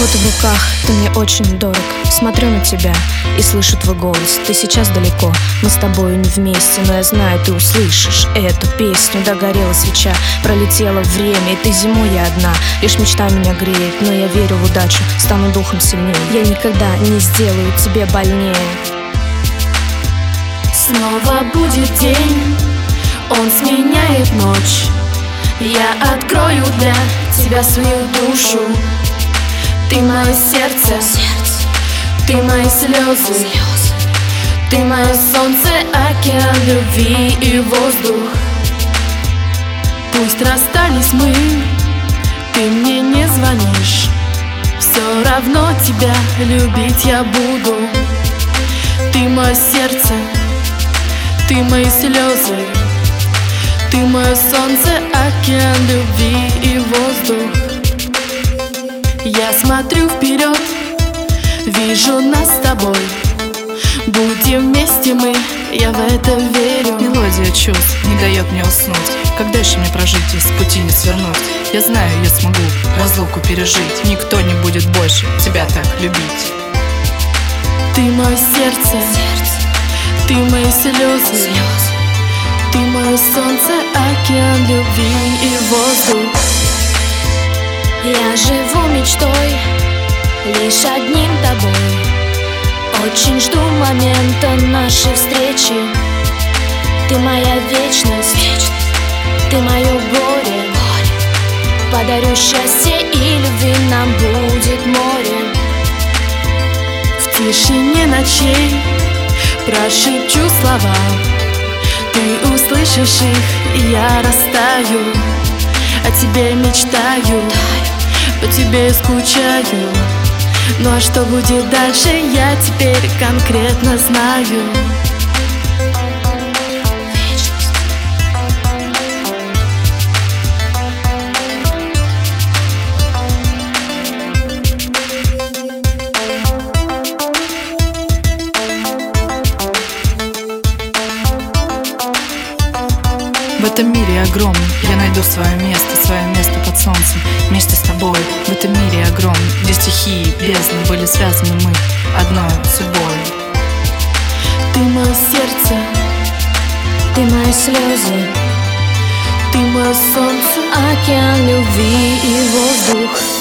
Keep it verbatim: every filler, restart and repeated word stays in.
фото в руках, ты мне очень дорог. Смотрю на тебя и слышу твой голос. Ты сейчас далеко, мы с тобою не вместе, но я знаю, ты услышишь эту песню. Догорела свеча, пролетело время, и ты зимой, я одна. Лишь мечта меня греет, но я верю в удачу, стану духом сильнее. Я никогда не сделаю тебе больнее. Снова будет день, он сменяет ночь. Я открою для тебя свою душу. Ты мое сердце, ты мои слезы, ты мое солнце, океан любви и воздух. Пусть расстались мы, ты мне не звонишь, все равно тебя любить я буду. Ты мое сердце, ты мои слезы, ты мое солнце, океан любви и воздух. Я смотрю вперед, вижу нас с тобой. Будем вместе мы, я в это верю. Мелодия чувств не дает мне уснуть. Как дальше мне прожить и с пути не свернуть? Я знаю, я смогу разлуку пережить. Никто не будет больше тебя так любить. Ты мое сердце, ты мои слезы, ты мое солнце, океан любви и воздух. Я живу мечтой, лишь одним тобой. Очень жду момента нашей встречи. Ты моя вечность, ты мое горе. Подарю счастье и любви, нам будет море. В тишине ночей прошепчу слова, ты услышишь их, и я растаю. О тебе мечтаю, по тебе скучаю. Ну а что будет дальше, я теперь конкретно знаю. В этом мире огромном я найду свое место, свое место под солнцем, вместе с тобой. В этом мире огромном, где стихии и бездны были связаны мы одной судьбой. Ты мое сердце, ты мои слезы, ты мое солнце, океан любви и воздух.